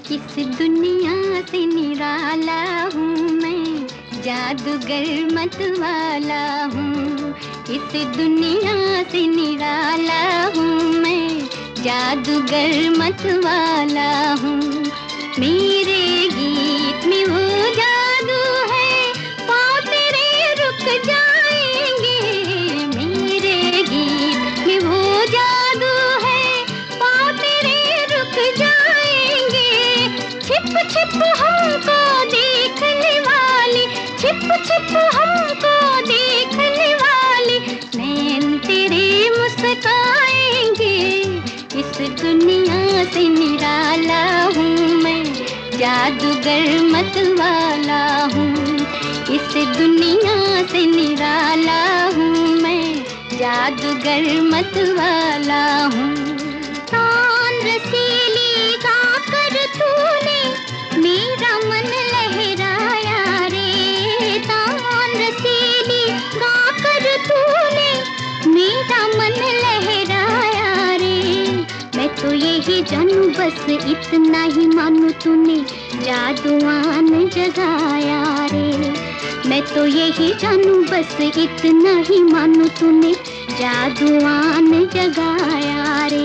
इस दुनिया से निराला हूँ मैं, जादूगर मतवाला हूँ। इस दुनिया से निराला हूँ मैं, जादूगर मतवाला हूँ। मेरे गीत में वो जादू है, पाँव तेरे रुक जाएंगे। मेरे गीत में वो जादू है, पाँव तेरे रुक जाएंगे। छिप छिप हमको देखने वाली, छिप छिप हमको देखने वाली, नैन तेरे मुस्काएंगे। इस दुनिया से निराला हूँ मैं, जादूगर मतवाला हूँ। इस दुनिया से निराला हूँ मैं, जादूगर मतवाला हूँ। तान रसीली गाकर तूने मेरा मन लहराया रे। तान रसीली गाकर तूने मेरा मन लहराया रे। मैं तो यही जानू बस इतना ही मानू, तूने जादुआन जगाया रे। मैं तो यही जानू बस इतना ही मानू, तूने जादुआन जगाया रे।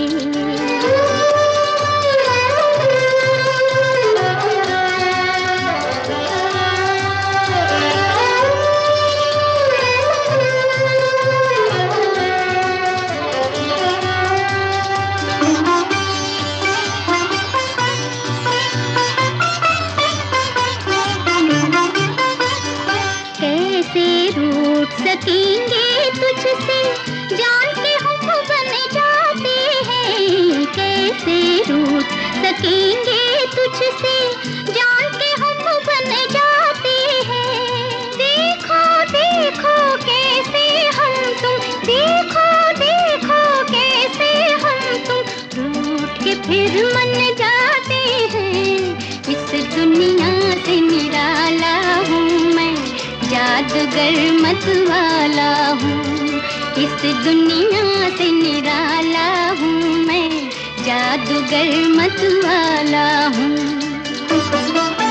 रूठ सकेंगे तुझसे, जान के हम बन जाते हैं। कैसे रूठ सकेंगे तुझसे, जान के हम बन जाते हैं। देखो देखो कैसे हम तुम, देखो देखो कैसे हम तुम रूठ के फिर मन जाते हैं। इस दुनिया से निराला हूँ मैं, जादूगर मतवाला हूँ। इस दुनिया से निराला हूँ मैं, जादूगर मतवाला हूँ।